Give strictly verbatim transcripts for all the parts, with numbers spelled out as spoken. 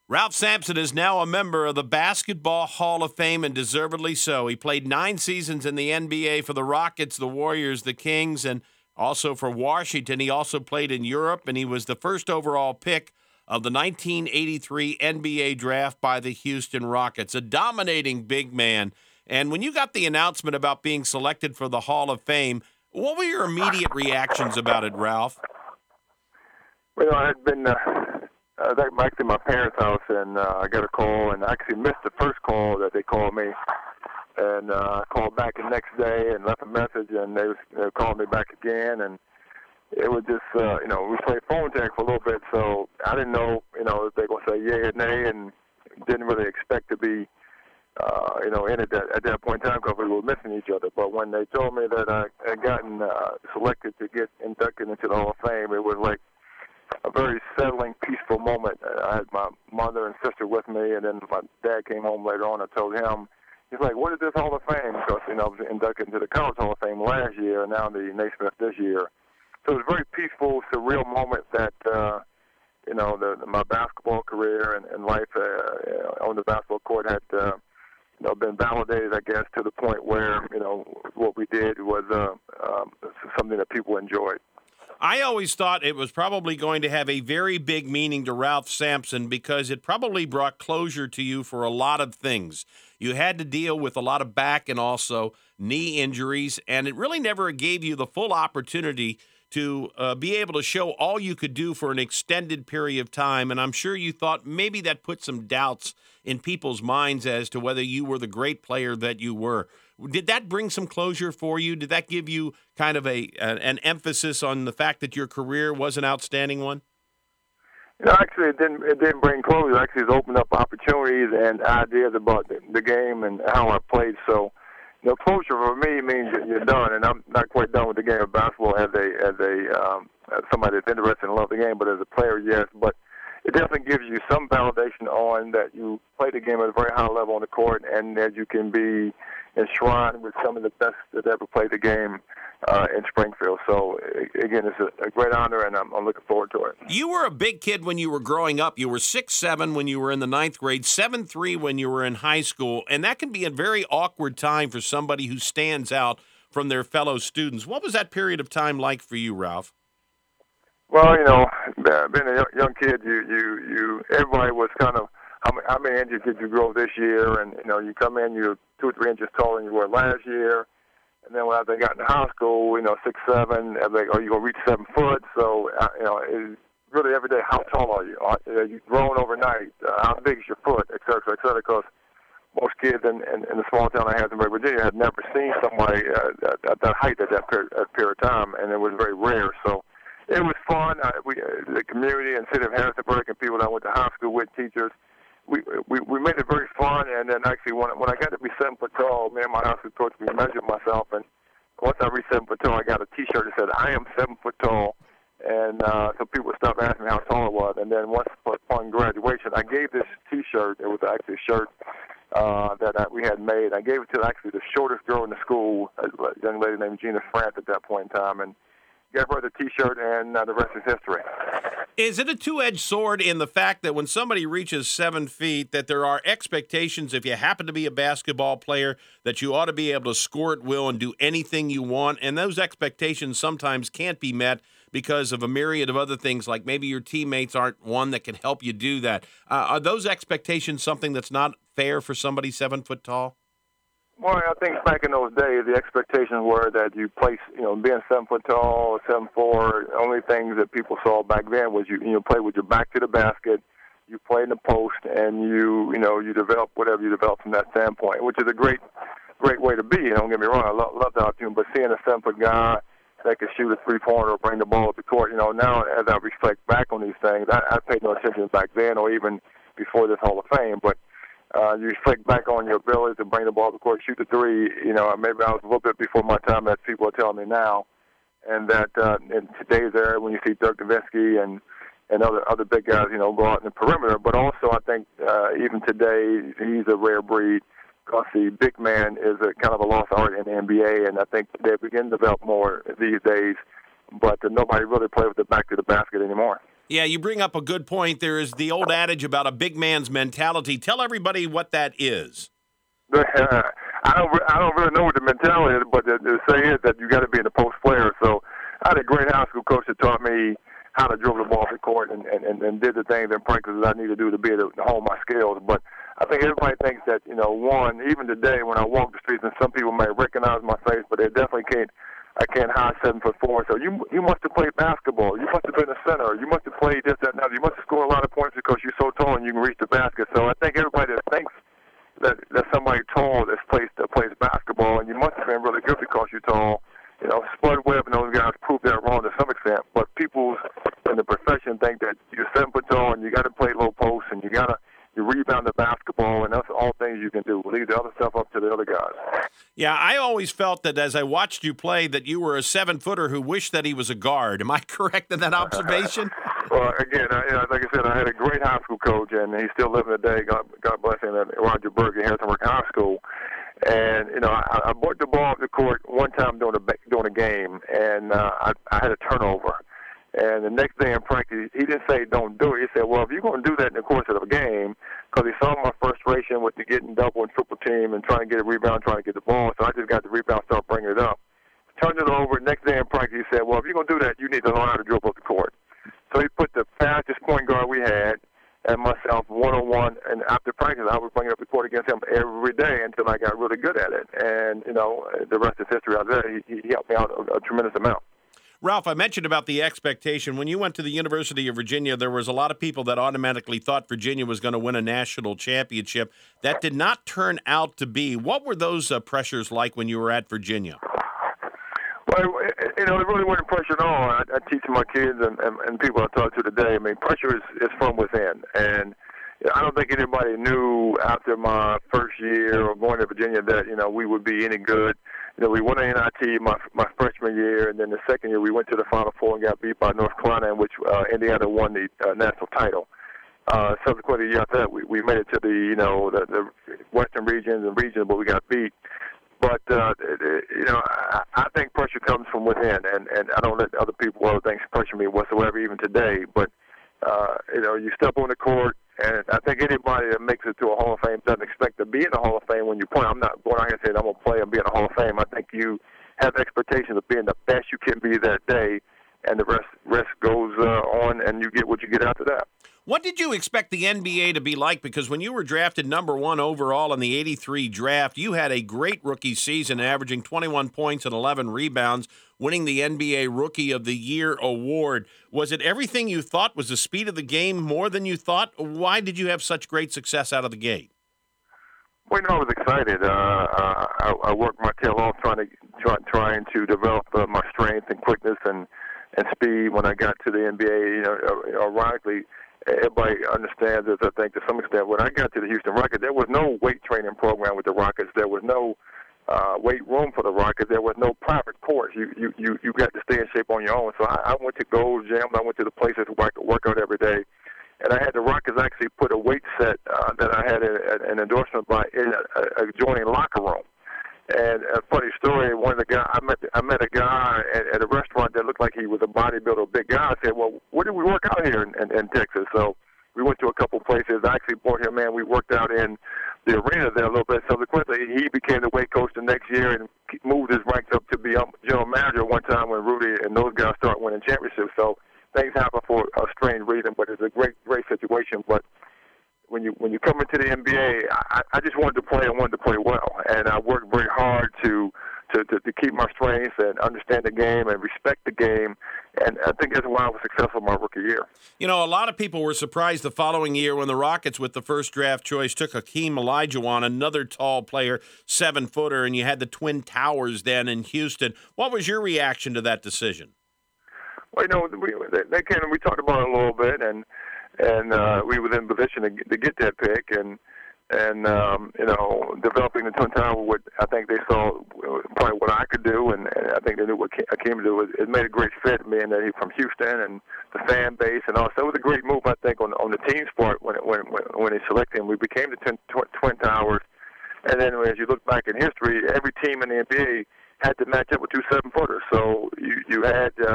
Ralph Sampson is now a member of the Basketball Hall of Fame, and deservedly so. He played nine seasons in the N B A for the Rockets, the Warriors, the Kings, and also for Washington. He also played in Europe, and he was the first overall pick of the nineteen eighty-three N B A draft by the Houston Rockets. A dominating big man. And when you got the announcement about being selected for the Hall of Fame, what were your immediate reactions about it, Ralph? Well, I had been... Uh... I was back to my parents' house, and uh, I got a call, and I actually missed the first call that they called me. And uh, I called back the next day and left a message, and they, was, they called me back again. And it was just, uh, you know, we played phone tag for a little bit, so I didn't know, you know, if they were going to say yay or nay, and didn't really expect to be, uh, you know, in it at, at that point in time because we were missing each other. But when they told me that I had gotten uh, selected to get inducted into the Hall of Fame, it was like a very settling, peaceful moment. I had my mother and sister with me, and then my dad came home later on. I told him, he's like, what is this Hall of Fame? Because, you know, I was inducted into the College Hall of Fame last year, and now the Naismith this year. So it was a very peaceful, surreal moment that, uh, you know, the, the, my basketball career and, and life uh, on the basketball court had, uh, you know, been validated, I guess, to the point where, you know, what we did was uh, um, something that people enjoyed. I always thought it was probably going to have a very big meaning to Ralph Sampson because it probably brought closure to you for a lot of things. You had to deal with a lot of back and also knee injuries, and it really never gave you the full opportunity to uh, be able to show all you could do for an extended period of time. And I'm sure you thought maybe that put some doubts in people's minds as to whether you were the great player that you were. Did that bring some closure for you? Did that give you kind of a an emphasis on the fact that your career was an outstanding one? You know, actually, it didn't. It didn't bring closure. Actually, it opened up opportunities and ideas about the, the game and how I played. So, you know, closure for me means that you're done, and I'm not quite done with the game of basketball as a as a um, as somebody that's interested and love the game. But as a player, yes. But it definitely gives you some validation on that you play the game at a very high level on the court, and that you can be enshrined with some of the best that ever played the game uh, in Springfield. So, again, it's a, a great honor, and I'm, I'm looking forward to it. You were a big kid when you were growing up. You were six seven when you were in the ninth grade, seven three when you were in high school, and that can be a very awkward time for somebody who stands out from their fellow students. What was that period of time like for you, Ralph? Well, you know, being a young kid, you, you, you everybody was kind of, how many, how many inches did you grow this year? And, you know, you come in, you're two or three inches taller than you were last year. And then when I got into high school, you know, six, seven, everybody, are you going to reach seven foot? So, uh, you know, it's really every day, how tall are you? Are uh, you grown overnight? Uh, how big is your foot, et cetera, et cetera? Because most kids in, in, in the small town I had in Virginia had never seen somebody uh, at, at that height at that period, at period of time, and it was very rare. So it was fun. Uh, we, uh, the community and city of Harrisonburg and people that I went to high school with, teachers, We, we we made it very fun, and then actually when when I got to be seven foot tall, me and my high school coach, we measured myself, and once I reached seven foot tall, I got a T-shirt that said "I am seven foot tall," and uh, so people stopped asking me how tall I was. And then once upon graduation, I gave this T-shirt. It was actually a shirt uh, that I, we had made. I gave it to actually the shortest girl in the school, a young lady named Gina France at that point in time, and gave her the T-shirt, and uh, the rest is history. Is it a two-edged sword in the fact that when somebody reaches seven feet, that there are expectations, if you happen to be a basketball player, that you ought to be able to score at will and do anything you want, and those expectations sometimes can't be met because of a myriad of other things, like maybe your teammates aren't one that can help you do that. Uh, are those expectations something that's not fair for somebody seven foot tall? Well, I think back in those days, the expectations were that you place, you know, being seven foot tall, seven four. The only things that people saw back then was you, you know, play with your back to the basket, you play in the post, and you, you know, you develop whatever you develop from that standpoint, which is a great, great way to be. Don't get me wrong, I love, love the opportunity, but seeing a seven foot guy that could shoot a three pointer or bring the ball up the court, you know, now as I reflect back on these things, I, I paid no attention back then or even before this Hall of Fame, but. Uh, you reflect back on your ability to bring the ball to the court, shoot the three. You know, maybe I was a little bit before my time, as people are telling me now. And that uh, in today's era, when you see Dirk Nowitzki and and other other big guys, you know, go out in the perimeter. But also, I think uh, even today, he's a rare breed because the big man is a kind of a lost art in the N B A, and I think they begin to develop more these days. But uh, nobody really plays with the back to the basket anymore. Yeah, you bring up a good point. There is the old adage about a big man's mentality. Tell everybody what that is. I don't, re- I don't really know what the mentality is, but the, the say is that you got to be in the post player. So I had a great high school coach that taught me how to dribble the ball to court and, and, and, and did the things in practice that I need to do to be able to hone my skills. But I think everybody thinks that, you know, one, even today when I walk the streets, and some people may recognize my face, but they definitely can't, I can't hide seven foot four. So you you must have played basketball. You must have been a center. You must have played this, that, and that. You must have scored a lot of points because you're so tall and you can reach the basket. So I think everybody that thinks that that somebody tall that's plays that plays basketball, and you must have been really good because you're tall. You know, Spud Webb and those guys proved that wrong to some extent. But people in the profession think that you're seven foot tall and you got to play low post and you got to you rebound the basketball, and that's all things you can do. Leave the other stuff up to the other guys. Yeah, I always felt that as I watched you play that you were a seven-footer who wished that he was a guard. Am I correct in that observation? Well, again, I, you know, like I said, I had a great high school coach, and he's still living today. God, God bless him, at Roger Berg at Harrisonburg High School. And, you know, I, I brought the ball up the court one time during a, during a game, and uh, I, I had a turnover. And the next day in practice, he didn't say don't do it. He said, well, if you're going to do that in the course of a game, because he saw my frustration with the getting double and triple team and trying to get a rebound, trying to get the ball, so I just got the rebound, start bringing it up. Turned it over. Next day in practice, he said, well, if you're going to do that, you need to learn how to dribble up the court. So he put the fastest point guard we had and myself one-on-one, and after practice, I was bringing up the court against him every day until I got really good at it. And, you know, the rest is history out there. He, he helped me out a, a tremendous amount. Ralph, I mentioned about the expectation. When you went to the University of Virginia, there was a lot of people that automatically thought Virginia was going to win a national championship. That did not turn out to be. What were those uh, pressures like when you were at Virginia? Well, you know, it really wasn't pressure at all. I, I teach my kids and, and, and people I talk to today. I mean, pressure is, is from within. And I don't think anybody knew after my first year of going to Virginia that, you know, we would be any good. You know, we won an N I T my my freshman year, and then the second year we went to the Final Four and got beat by North Carolina, in which uh, Indiana won the uh, national title. Uh, subsequently, year after that, we, we made it to the, you know, the, the Western regions and regions, but we got beat. But, uh, you know, I, I think pressure comes from within, and, and I don't let other people, other things pressure me whatsoever, even today. But, uh, you know, you step on the court, and I think anybody that makes it to a Hall of Fame doesn't expect to be in the Hall of Fame when you play. I'm not going out here saying I'm going to play and be in the Hall of Fame. I think you have expectations of being the best you can be that day, and the rest rest goes uh, on, and you get what you get after that. What did you expect the N B A to be like? Because when you were drafted number one overall in the eighty-three draft, you had a great rookie season, averaging twenty-one points and eleven rebounds, winning the N B A Rookie of the Year award. Was it everything you thought? Was the speed of the game more than you thought? Why did you have such great success out of the gate? Well, you know, I was excited. Uh, uh, I, I worked my tail off trying to try, trying to develop uh, my strength and quickness and, and speed when I got to the N B A. You know, uh, ironically, everybody understands this, I think, to some extent. When I got to the Houston Rockets, there was no weight training program with the Rockets. There was no uh, weight room for the Rockets. There was no private course. You you you, you got to stay in shape on your own. So I, I went to Gold's Gym. I went to the places where I could work out every day. And I had the Rockets actually put a weight set uh, that I had a, a, an endorsement by in a, a adjoining locker room. And a funny story, one of the guys, I met I met a guy at, at a restaurant that looked like he was a bodybuilder, a big guy. I said, well, where do we work out here in, in, in Texas? So we went to a couple places. I actually brought him in. We worked out in the arena there a little bit. Subsequently, he became the weight coach the next year and moved his ranks up to be um, general manager one time when Rudy and those guys started winning championships. So things happen for a strange reason, but it's a great, great situation. But when you when you come into the N B A, I, I just wanted to play and wanted to play well, and I worked very hard to, to, to, to keep my strengths and understand the game and respect the game, and I think that's why I was successful my rookie year. You know, a lot of people were surprised the following year when the Rockets, with the first draft choice, took Hakeem Olajuwon, another tall player, seven-footer, and you had the Twin Towers then in Houston. What was your reaction to that decision? Well, you know, we, they, they came and we talked about it a little bit, and and uh, we were in position to get, to get that pick, and and um, you know, developing the Twin Tower. What I think they saw probably what I could do, and, and I think they knew what I came to do. It, it made a great fit, being that he's from Houston and the fan base, and also it was a great move, I think, on on the team's part when it, when when when they selected him. We became the twin, tw- twin Towers, and then as you look back in history, every team in the N B A had to match up with two seven footers. So you you had. Uh,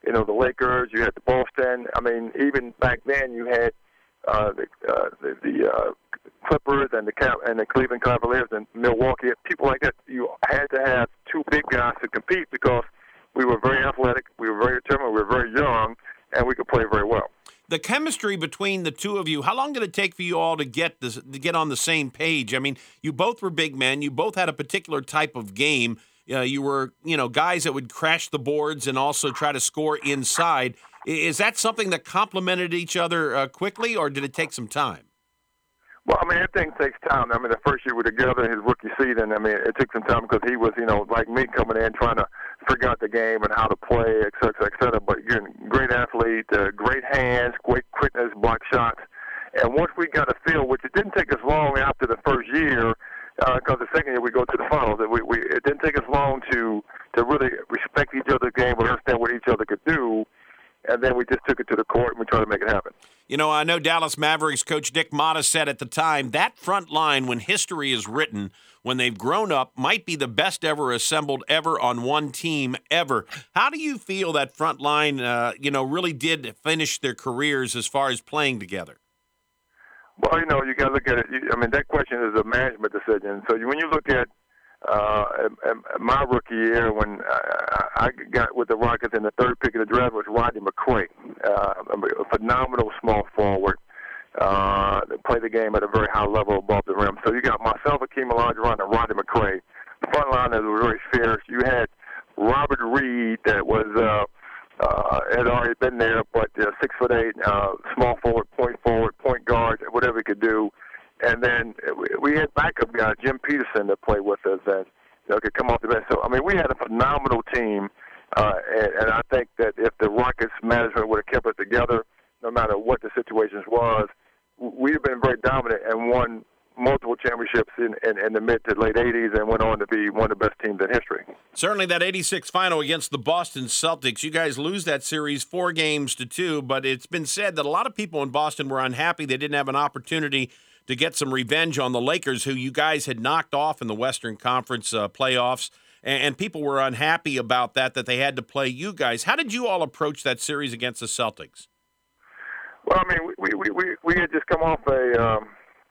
you know, the Lakers, you had the Boston. I mean, even back then you had uh, the uh, the, the uh, Clippers and the Cap- and the Cleveland Cavaliers and Milwaukee. People like that. You had to have two big guys to compete because we were very athletic, we were very determined, we were very young, and we could play very well. The chemistry between the two of you, how long did it take for you all to get this, to get on the same page? I mean, you both were big men. You both had a particular type of game. Uh, you were, you know, guys that would crash the boards and also try to score inside. Is that something that complemented each other uh, quickly, or did it take some time? Well, I mean, everything takes time. I mean, the first year we were together, his rookie season, I mean, it took some time because he was, you know, like me coming in trying to figure out the game and how to play, et cetera, et cetera. But you're a great athlete, uh, great hands, great quickness, block shots. And once we got a feel, which it didn't take us long after the first year, because uh, the second year we go to the finals, we, we, it didn't take us long to, to really respect each other's game and understand what each other could do. And then we just took it to the court and we tried to make it happen. You know, I know Dallas Mavericks coach Dick Motta said at the time, that front line, when history is written, when they've grown up, might be the best ever assembled ever on one team ever. How do you feel that front line, uh, you know, really did finish their careers as far as playing together? Well, you know, you got to look at it. I mean, that question is a management decision. So when you look at Uh, my rookie year, when I, I got with the Rockets in the third pick of the draft, was Rodney McCray, uh, a phenomenal small forward. Uh, play the game at a very high level above the rim. So you got myself, Akeem Olajuwon, and Rodney McCray. The front line was very fierce. You had Robert Reed, that was uh, uh, had already been there, but uh, six foot eight, uh, small forward, point forward, point guard, whatever he could do. And then we had backup guy, Jim Peterson, that played with us and you know, could come off the bench. So, I mean, we had a phenomenal team, uh, and, and I think that if the Rockets management would have kept it together, no matter what the situation was, we'd have been very dominant and won multiple championships in, in, in the mid to late eighties and went on to be one of the best teams in history. Certainly that eighty-six final against the Boston Celtics, you guys lose that series four games to two, but it's been said that a lot of people in Boston were unhappy they didn't have an opportunity to get some revenge on the Lakers, who you guys had knocked off in the Western Conference uh, playoffs, and, and people were unhappy about that, that they had to play you guys. How did you all approach that series against the Celtics? Well, I mean, we we, we, we had just come off a, um,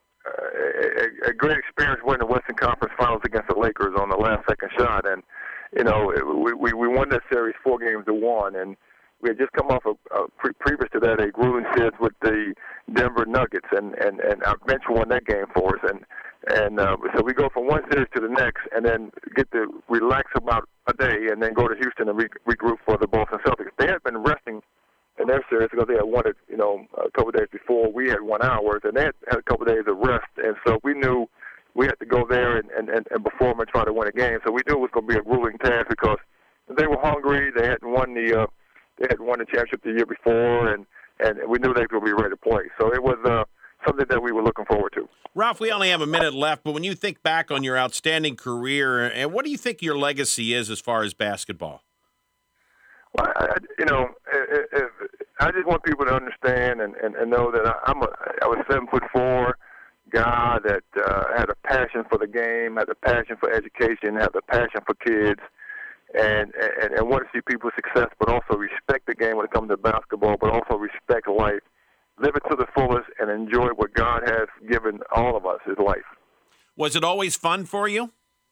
a, a great experience winning the Western Conference Finals against the Lakers on the last second shot, and, you know, we, we, we won that series four games to one, and we had just come off a, a pre- previous to that a grueling series with the Denver Nuggets, and, and, and our bench won that game for us. And and uh, so we go from one series to the next, and then get to relax about a day, and then go to Houston and re- regroup for the Boston Celtics. They had been resting in their series because they had won it, you know, a couple of days before. We had won ours, and they had, had a couple of days of rest. And so we knew we had to go there and, and, and, and perform and try to win a game. So we knew it was going to be a grueling task because they were hungry. They hadn't won the uh, They had won the championship the year before, and, and we knew they were going to be ready to play. So it was uh, something that we were looking forward to. Ralph, we only have a minute left, but when you think back on your outstanding career, and what do you think your legacy is as far as basketball? Well, I, you know, it, it, I just want people to understand and, and, and know that I, I'm a, I was a seven foot four guy that uh, had a passion for the game, had a passion for education, had a passion for kids. And, and and want to see people's success, but also respect the game when it comes to basketball, but also respect life. Live it to the fullest and enjoy what God has given all of us, his life. Was it always fun for you?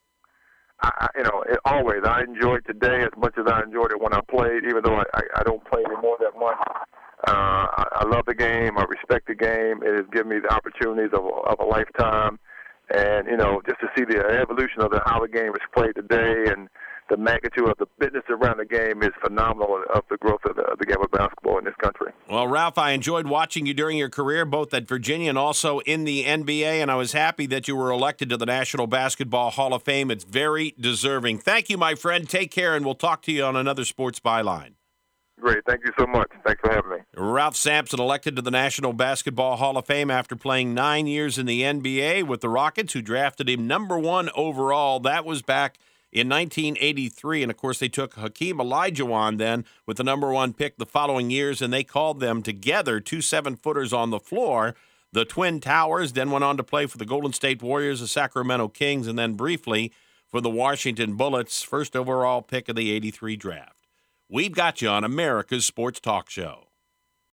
I, you know, it, always. I enjoyed today as much as I enjoyed it when I played, even though I, I, I don't play anymore that much. Uh, I, I love the game. I respect the game. It has given me the opportunities of, of a lifetime. And, you know, just to see the evolution of the, how the game is played today and the magnitude of the business around the game is phenomenal of the growth of the, of the game of basketball in this country. Well, Ralph, I enjoyed watching you during your career, both at Virginia and also in the N B A, and I was happy that you were elected to the National Basketball Hall of Fame. It's very deserving. Thank you, my friend. Take care, and we'll talk to you on another Sports Byline. Great. Thank you so much. Thanks for having me. Ralph Sampson elected to the National Basketball Hall of Fame after playing nine years in the N B A with the Rockets, who drafted him number one overall. That was back in nineteen eighty-three, and of course they took Hakeem Olajuwon then with the number one pick the following years, and they called them together, two seven-footers on the floor, the Twin Towers, then went on to play for the Golden State Warriors, the Sacramento Kings, and then briefly for the Washington Bullets, first overall pick of the eighty-three draft. we've got you on America's Sports Talk Show.